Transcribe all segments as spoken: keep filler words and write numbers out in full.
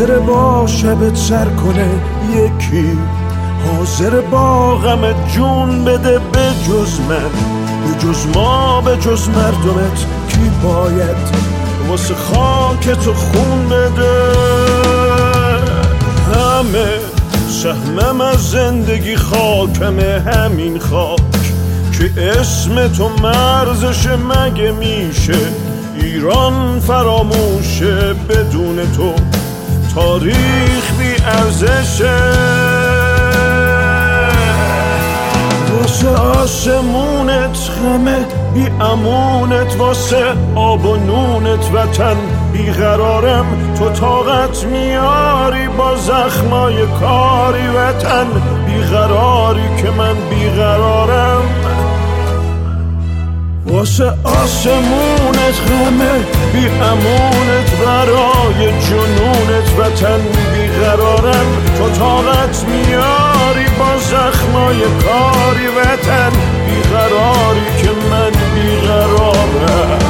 حاضر با شبت سر کنه یکی، حاضر با غم جون بده به جز من، به جز ما، به جز مردمت کی باید واسه خاک تو خون بده؟ همه سهمم از زندگی خاکمه، همین خاک که اسم تو مرزش مگه میشه ایران فراموشه؟ بدون تو تاریخ بی ارزشه. واسه آسمونت غمه بی امونت، واسه آب و نونت وطن بیقرارم، تو طاقت میاری با زخمای کاری وطن بیقراری که من بیقرارم. واسه آسمونت غمه بی امونت، برای جنونت وطن بیقرارم، تو طاقت میاری با زخمای کاری وطن بیقراری که من بیقرارم.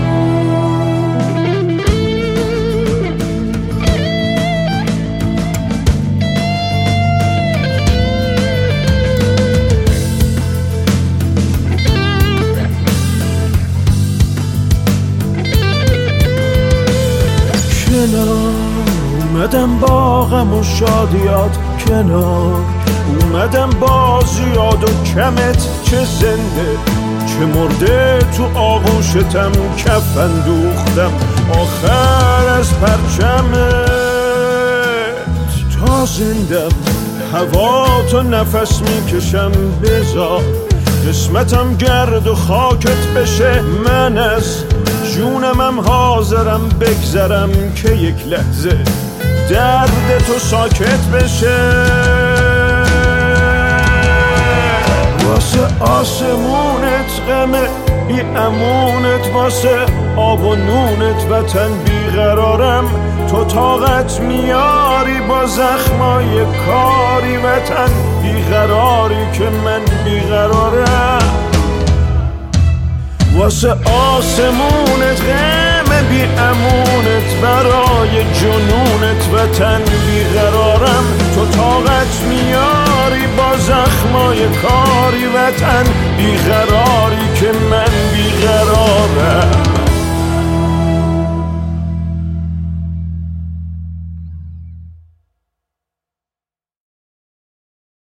اومدم با غم و شادیات کنار، اومدم با زیاد و کمت، چه زنده چه مرده تو آغوشتم کفن دوختم آخر از پرچمت. تا زندم هوا تو نفس میکشم، بذار قسمتم گرد و خاکت بشه، من از جونمم حاضرم بگذرم که یک لحظه درد تو ساکت بشه. واسه آسمونت غمه بی امونت، واسه آب و نونت وطن بیقرارم، تو طاقت میاری با زخمای کاری وطن بیقراری که من بیقرارم. واسه آسمونت غم بی امونت، برای جنونت وطن بیقرارم، تو طاقت میاری با زخمای کاری وطن بیقراری که من